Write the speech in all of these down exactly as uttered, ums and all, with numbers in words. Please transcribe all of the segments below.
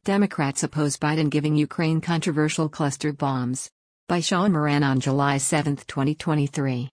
Democrats oppose Biden giving Ukraine controversial cluster bombs. By Sean Moran on July seventh, twenty twenty-three.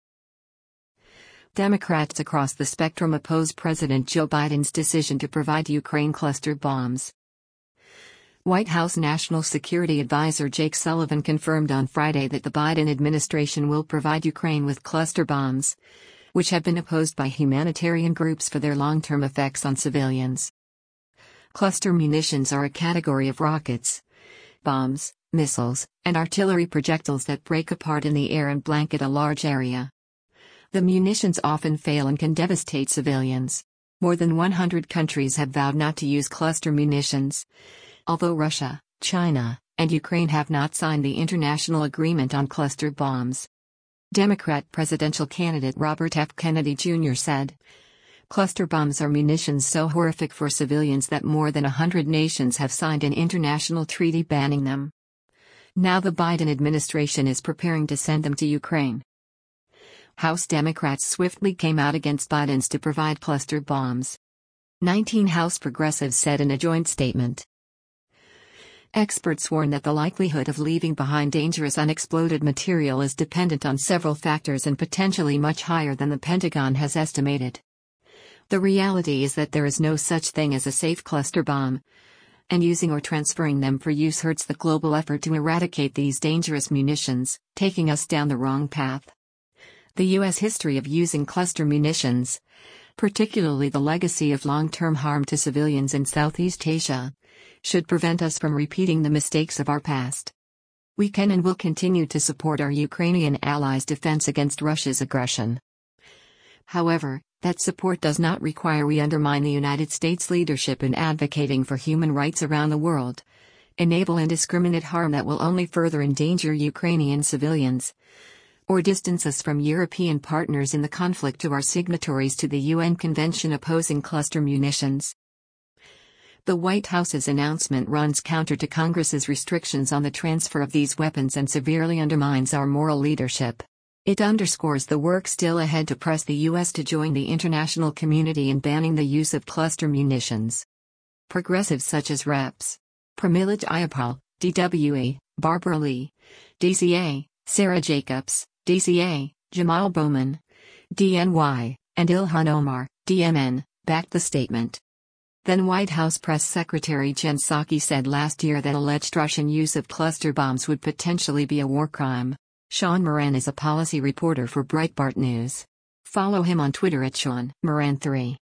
Democrats across the spectrum oppose President Joe Biden's decision to provide Ukraine cluster bombs. White House National Security Advisor Jake Sullivan confirmed on Friday that the Biden administration will provide Ukraine with cluster bombs, which have been opposed by humanitarian groups for their long-term effects on civilians. Cluster munitions are a category of rockets, bombs, missiles, and artillery projectiles that break apart in the air and blanket a large area. The munitions often fail and can devastate civilians. More than one hundred countries have vowed not to use cluster munitions, although Russia, China, and Ukraine have not signed the international agreement on cluster bombs. Democrat presidential candidate Robert F. Kennedy Junior said, "Cluster bombs are munitions so horrific for civilians that more than a hundred nations have signed an international treaty banning them. Now the Biden administration is preparing to send them to Ukraine." House Democrats swiftly came out against Biden's to provide cluster bombs. nineteen House progressives said in a joint statement. Experts warn that the likelihood of leaving behind dangerous unexploded material is dependent on several factors and potentially much higher than the Pentagon has estimated. The reality is that there is no such thing as a safe cluster bomb, and using or transferring them for use hurts the global effort to eradicate these dangerous munitions, taking us down the wrong path. The U S history of using cluster munitions, particularly the legacy of long-term harm to civilians in Southeast Asia, should prevent us from repeating the mistakes of our past. We can and will continue to support our Ukrainian allies' defense against Russia's aggression. However, that support does not require we undermine the United States leadership in advocating for human rights around the world, enable indiscriminate harm that will only further endanger Ukrainian civilians, or distance us from European partners in the conflict who are signatories to the U N Convention opposing cluster munitions. The White House's announcement runs counter to Congress's restrictions on the transfer of these weapons and severely undermines our moral leadership. It underscores the work still ahead to press the U S to join the international community in banning the use of cluster munitions. Progressives such as Reps Pramila Jayapal, D W E, Barbara Lee, D C A, Sarah Jacobs, D C A, Jamal Bowman, D N Y, and Ilhan Omar, D M N, backed the statement. Then White House Press Secretary Jen Psaki said last year that alleged Russian use of cluster bombs would potentially be a war crime. Sean Moran is a policy reporter for Breitbart News. Follow him on Twitter at Sean Moran three.